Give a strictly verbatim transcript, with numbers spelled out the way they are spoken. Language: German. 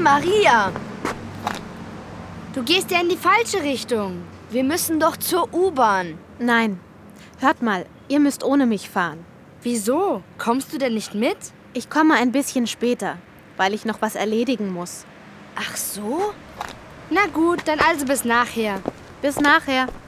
Maria! Du gehst ja in die falsche Richtung. Wir müssen doch zur U-Bahn. Nein. Hört mal, ihr müsst ohne mich fahren. Wieso? Kommst du denn nicht mit? Ich komme ein bisschen später, weil ich noch was erledigen muss. Ach so? Na gut, dann also bis nachher. Bis nachher.